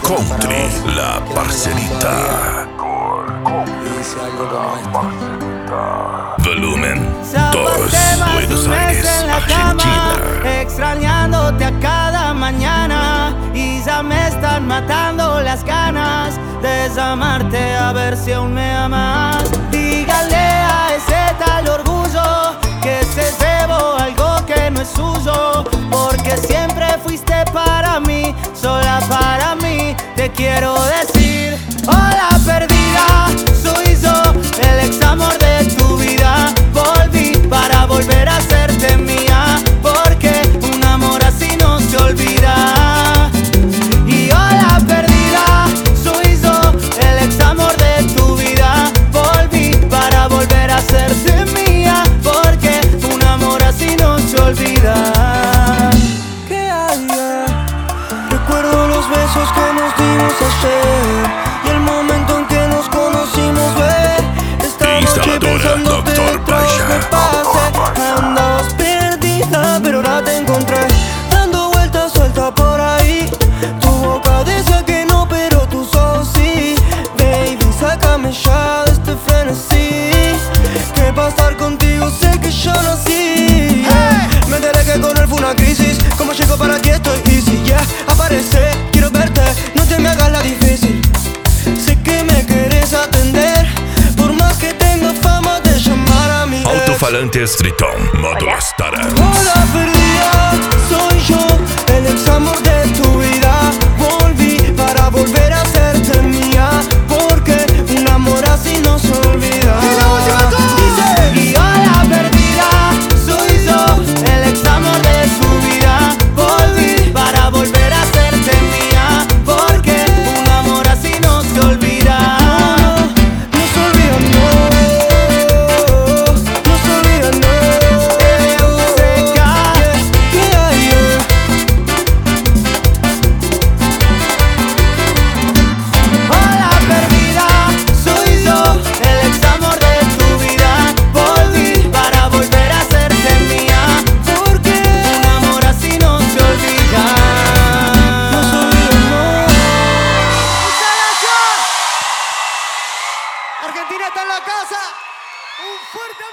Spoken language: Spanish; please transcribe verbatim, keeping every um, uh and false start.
Country, la parcerita. Volumen dos, Buenos Aires, Argentina. Extrañándote a cada mañana y ya me están matando las ganas de desamarte, a ver si aún me amas. Dígale a ese tal orgullo que se llevó algo que no es suyo, porque siempre fuiste para mí, sola para mí. Te quiero decir, hola perdida, soy yo, el ex amor de tu vida. Volví para volver a hacerte mía, porque un amor así no se olvida. Y hola perdida, soy yo, el ex amor de tu vida. Volví para volver a hacerte mía, porque un amor así no se olvida. ¿Qué hay? Recuerdo los besos que nos dimos ayer y el momento en que nos conocimos, bebé. Esta noche pensándote detrás me pasé. Andabas perdida, pero ahora te encontré, dando vueltas suelta por ahí. Tu boca dice que no, pero tus ojos sí. Baby, sácame ya de este frenesí, que para estar contigo sé que yo nací. Hey. Me enteré que con él fue una crisis. Como llego para aquí estoy easy, yeah. Aparece, quiero verte, no te me hagas la difícil. Sé que me querés atender, por más que tenga fama de llamar a mi ex. Alto-falante Stritton, módulo Stara. Hola perdida, soy yo, el ex amor de tu vida. Volví para volver a hacerte mía, porque un amor así no se olvida. Y la última dice, y hola perdida, soy yo, el ex amor de tu vida. Volví para volver a hacerte mía, porque un amor así no se olvida. No se olvida, no, no se olvida, no. Hola perdida, soy yo, el ex amor de tu vida. Volví para volver a hacerte mía, porque un amor así no se olvida. No se olvida, no. ¡Muchas gracias! Argentina está en la casa. Un fuerte